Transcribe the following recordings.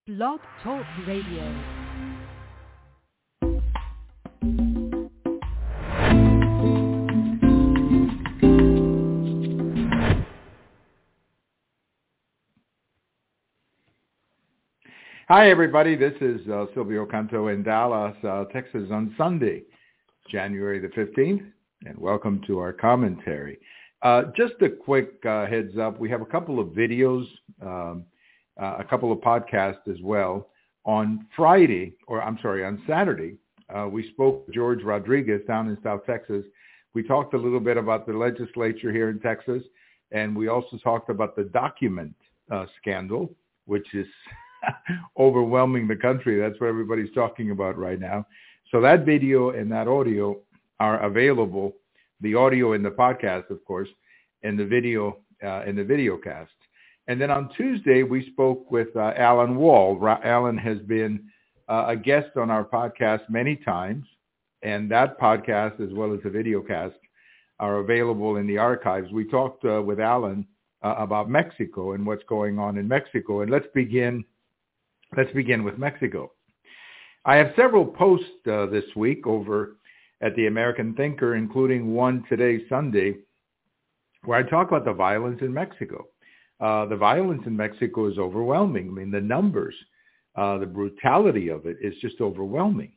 Blog Talk Radio. Hi, everybody. This is Silvio Canto in Dallas, Texas on Sunday, January the 15th, and welcome to our commentary. Just a quick heads up. We have a couple of videos, a couple of podcasts as well. On Saturday, we spoke with George Rodriguez down in South Texas. We talked a little bit about the legislature here in Texas, and we also talked about the document scandal, which is overwhelming the country. That's what everybody's talking about right now. So that video and that audio are available, the audio in the podcast, of course, and the video in the video cast. And then on Tuesday, we spoke with Alan Wall. Alan has been a guest on our podcast many times, and that podcast, as well as the video cast, are available in the archives. We talked with Alan about Mexico and what's going on in Mexico. And let's begin with Mexico. I have several posts this week over at the American Thinker, including one today, Sunday, where I talk about the violence in Mexico. The violence in Mexico is overwhelming. I mean, the numbers, the brutality of it is just overwhelming.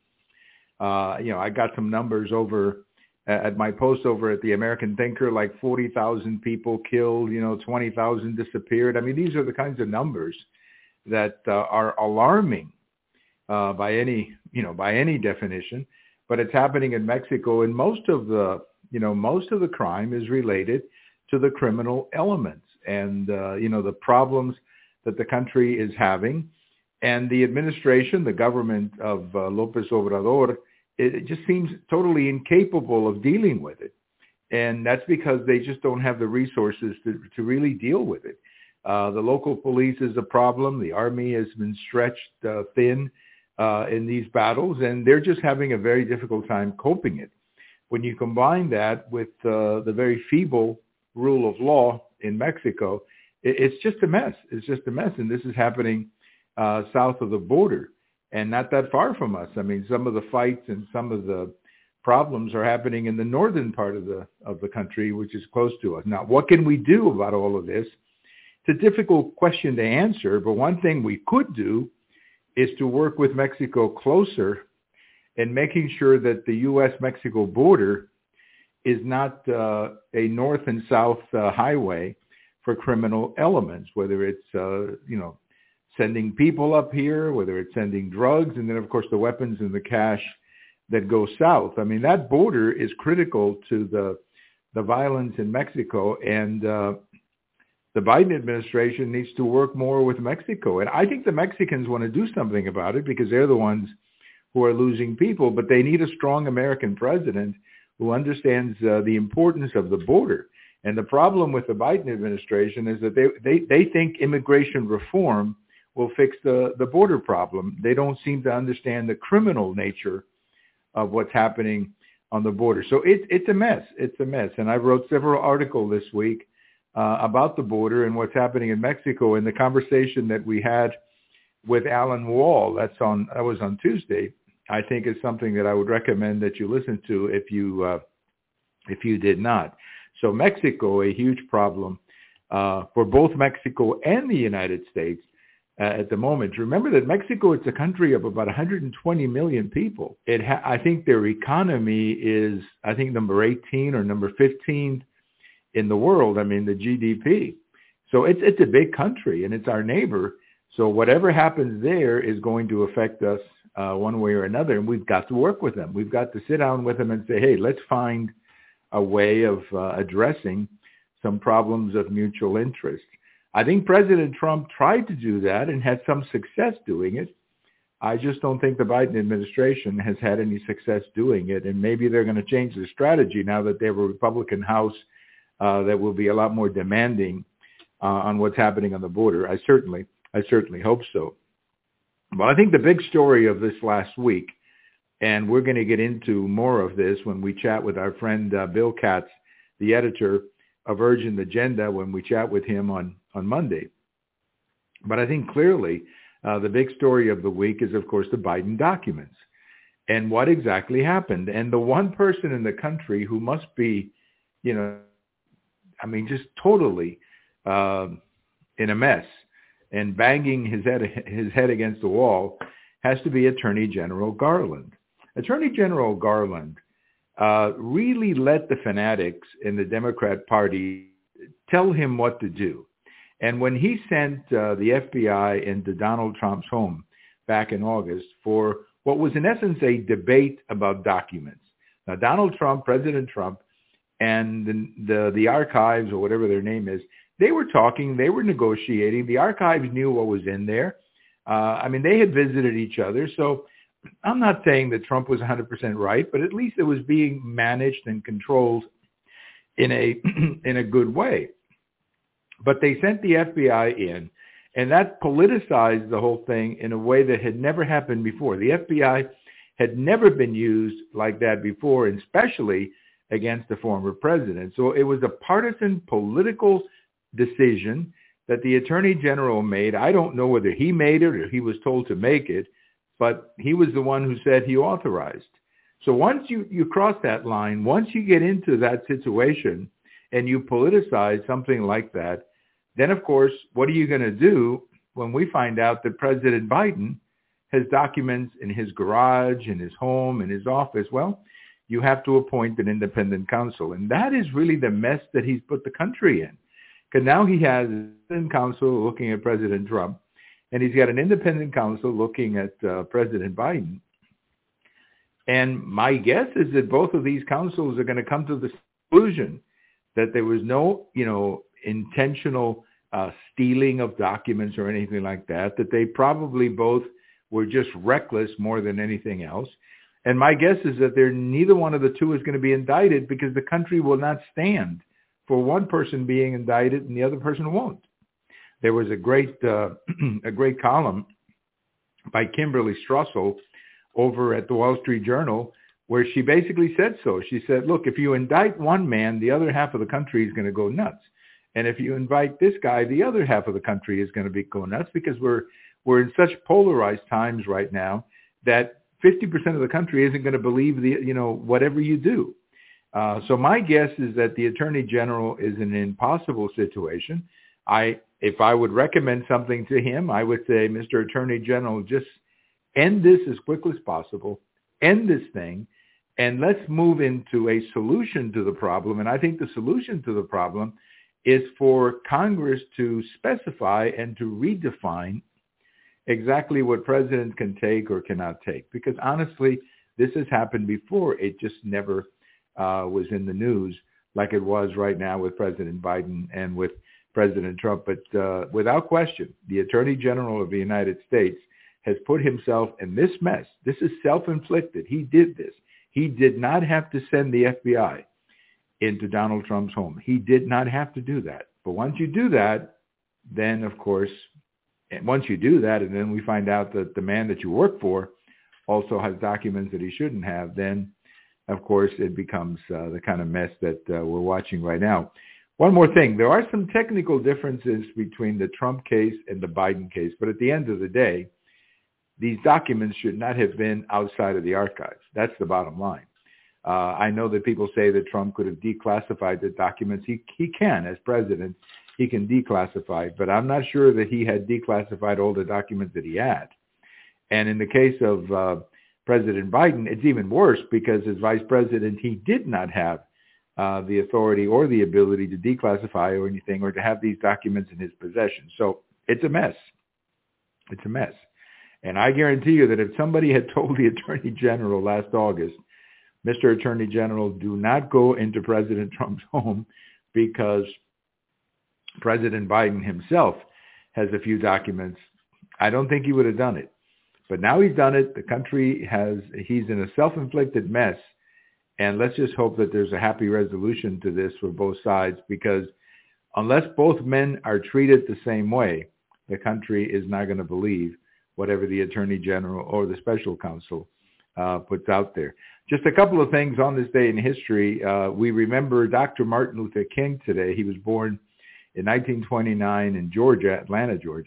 I got some numbers over at my post over at the American Thinker, like 40,000 people killed, 20,000 disappeared. I mean, these are the kinds of numbers that are alarming by any definition, but it's happening in Mexico, and most of the crime is related to the criminal elements and the problems that the country is having, and the administration, the government of López Obrador, it just seems totally incapable of dealing with it, and that's because they just don't have the resources to really deal with it. The local police is a problem. The army has been stretched thin in these battles, and they're just having a very difficult time coping it. When you combine that with the very feeble rule of law in Mexico, it's just a mess. It's just a mess, and this is happening south of the border and not that far from us. I mean, some of the fights and some of the problems are happening in the northern part of the country, which is close to us. Now, what can we do about all of this? It's a difficult question to answer, but one thing we could do is to work with Mexico closer in making sure that the U.S.-Mexico border is not a north and south highway for criminal elements, whether it's, sending people up here, whether it's sending drugs, and then, of course, the weapons and the cash that go south. I mean, that border is critical to the violence in Mexico, and the Biden administration needs to work more with Mexico. And I think the Mexicans want to do something about it because they're the ones who are losing people, but they need a strong American president who understands the importance of the border. And the problem with the Biden administration is that they think immigration reform will fix the border problem. They don't seem to understand the criminal nature of what's happening on the border. So it's a mess. It's a mess. And I wrote several articles this week about the border and what's happening in Mexico. And the conversation that we had with Alan Wall, that was on Tuesday, I think is something that I would recommend that you listen to if you did not. So Mexico, a huge problem for both Mexico and the United States at the moment. Remember that Mexico is a country of about 120 million people. I think their economy is, number 18 or number 15 in the world. I mean, the GDP. So it's a big country, and it's our neighbor. So whatever happens there is going to affect us one way or another, and we've got to work with them. We've got to sit down with them and say, hey, let's find a way of addressing some problems of mutual interest. I think President Trump tried to do that and had some success doing it. I just don't think the Biden administration has had any success doing it, and maybe they're going to change their strategy now that they have a Republican House that will be a lot more demanding on what's happening on the border. I certainly hope so. But I think the big story of this last week, and we're going to get into more of this when we chat with our friend Bill Katz, the editor of Urgent Agenda, when we chat with him on Monday. But I think clearly the big story of the week is, of course, the Biden documents and what exactly happened. And the one person in the country who must be, just totally in a mess and banging his head against the wall has to be Attorney General Garland. Attorney General Garland really let the fanatics in the Democrat Party tell him what to do. And when he sent the FBI into Donald Trump's home back in August for what was in essence a debate about documents. Now, Donald Trump, President Trump, and the archives or whatever their name is, they were talking, they were negotiating. The archives knew what was in there. They had visited each other. So I'm not saying that Trump was 100% right, but at least it was being managed and controlled in a good way. But they sent the FBI in, and that politicized the whole thing in a way that had never happened before. The FBI had never been used like that before, and especially against the former president. So it was a partisan political decision that the Attorney General made. I don't know whether he made it or he was told to make it, but he was the one who said he authorized. So once you cross that line, once you get into that situation and you politicize something like that, then, of course, what are you going to do when we find out that President Biden has documents in his garage, in his home, in his office? Well, you have to appoint an independent counsel. And that is really the mess that he's put the country in. Because now he has an independent counsel looking at President Trump, and he's got an independent counsel looking at President Biden. And my guess is that both of these counsels are going to come to the conclusion that there was no, intentional stealing of documents or anything like that, that they probably both were just reckless more than anything else. And my guess is that neither one of the two is going to be indicted because the country will not stand for one person being indicted and the other person won't. There was a great column by Kimberly Strussel over at the Wall Street Journal where she basically said so. She said, look, if you indict one man, the other half of the country is going to go nuts. And if you invite this guy, the other half of the country is going to go nuts because we're in such polarized times right now that 50% of the country isn't going to believe whatever you do. So my guess is that the Attorney General is in an impossible situation. If I would recommend something to him, I would say, Mr. Attorney General, just end this as quickly as possible, end this thing, and let's move into a solution to the problem. And I think the solution to the problem is for Congress to specify and to redefine exactly what presidents can take or cannot take. Because honestly, this has happened before. It just never was in the news like it was right now with President Biden and with President Trump. But without question, the Attorney General of the United States has put himself in this mess. This is self-inflicted. He did this. He did not have to send the FBI into Donald Trump's home. He did not have to do that. But once you do that, then, of course, and once you do that, and then we find out that the man that you work for also has documents that he shouldn't have, then, of course, it becomes the kind of mess that we're watching right now. One more thing. There are some technical differences between the Trump case and the Biden case, but at the end of the day, these documents should not have been outside of the archives. That's the bottom line. I know that people say that Trump could have declassified the documents. He can, as president, he can declassify, but I'm not sure that he had declassified all the documents that he had. And in the case of President Biden, it's even worse because as vice president, he did not have the authority or the ability to declassify or anything or to have these documents in his possession. So it's a mess. It's a mess. And I guarantee you that if somebody had told the Attorney General last August, Mr. Attorney General, do not go into President Trump's home because President Biden himself has a few documents, I don't think he would have done it. But now he's done it. The country he's in a self-inflicted mess. And let's just hope that there's a happy resolution to this for both sides, because unless both men are treated the same way, the country is not going to believe whatever the Attorney General or the special counsel puts out there. Just a couple of things on this day in history. We remember Dr. Martin Luther King today. He was born in 1929 in Georgia, Atlanta, Georgia.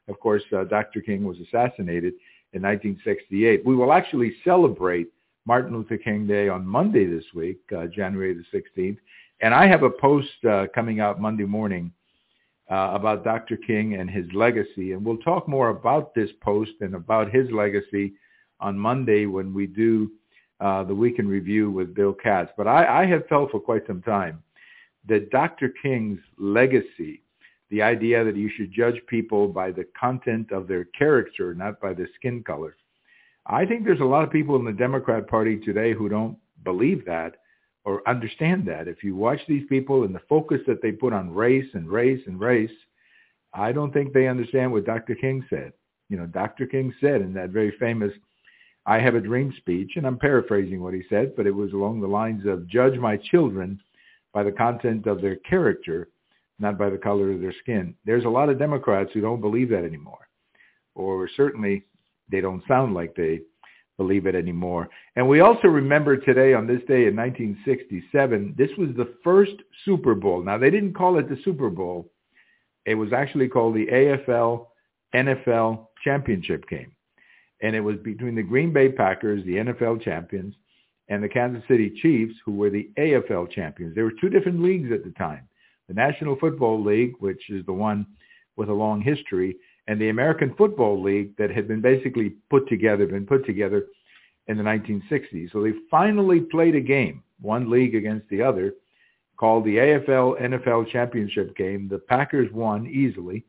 of course, Dr. King was assassinated in 1968. We will actually celebrate Martin Luther King Day on Monday this week, January the 16th. And I have a post coming out Monday morning about Dr. King and his legacy. And we'll talk more about this post and about his legacy on Monday when we do the Week in Review with Bill Katz. But I have felt for quite some time that Dr. King's legacy, the idea that you should judge people by the content of their character, not by their skin color. I think there's a lot of people in the Democrat Party today who don't believe that or understand that. If you watch these people and the focus that they put on race and race and race, I don't think they understand what Dr. King said. You know, Dr. King said in that very famous I Have a Dream speech, and I'm paraphrasing what he said, but it was along the lines of, judge my children by the content of their character, not by the color of their skin. There's a lot of Democrats who don't believe that anymore, or certainly they don't sound like they believe it anymore. And we also remember today, on this day in 1967, this was the first Super Bowl. Now, they didn't call it the Super Bowl. It was actually called the AFL-NFL Championship game. And it was between the Green Bay Packers, the NFL champions, and the Kansas City Chiefs, who were the AFL champions. There were two different leagues at the time. The National Football League, which is the one with a long history, and the American Football League that had been basically put together in the 1960s. So they finally played a game, one league against the other, called the AFL-NFL Championship game. The Packers won easily,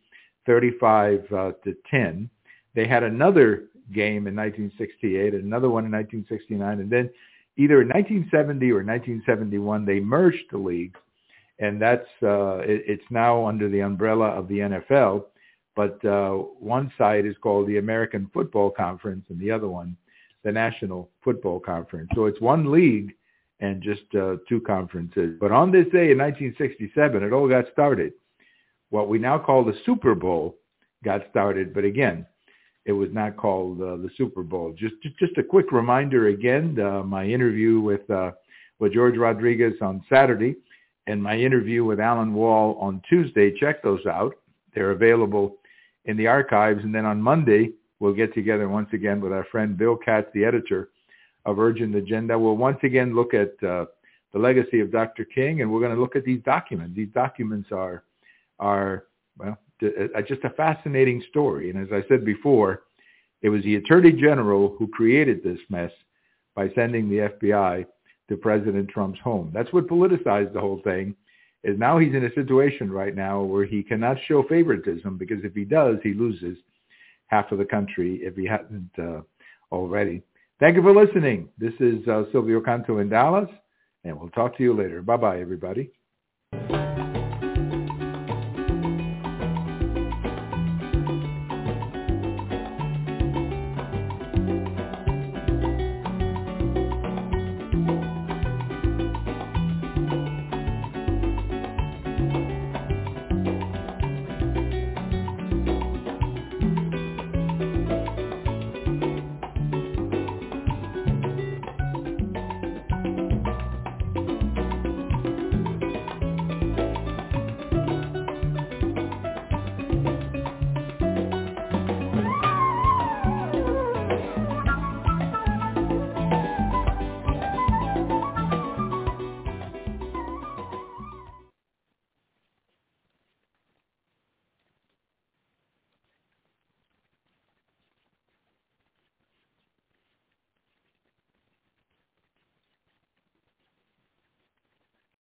35-10. They had another game in 1968, another one in 1969, and then either in 1970 or 1971, they merged the league, and that's it's now under the umbrella of the NFL. But one side is called the American Football Conference, and the other one, the National Football Conference. So it's one league and just two conferences. But on this day in 1967, it all got started. What we now call the Super Bowl got started, but again, it was not called the Super Bowl. Just a quick reminder again, my interview with George Rodriguez on Saturday and my interview with Alan Wall on Tuesday. Check those out. They're available in the archives. And then on Monday, we'll get together once again with our friend Bill Katz, the editor of Urgent Agenda. We'll once again look at the legacy of Dr. King, and we're going to look at these documents. These documents are just a fascinating story. And as I said before, it was the Attorney General who created this mess by sending the FBI to President Trump's home. That's what politicized the whole thing, is now he's in a situation right now where he cannot show favoritism, because if he does, he loses half of the country if he hasn't already. Thank you for listening. This is Silvio Canto in Dallas, and we'll talk to you later. Bye-bye, everybody.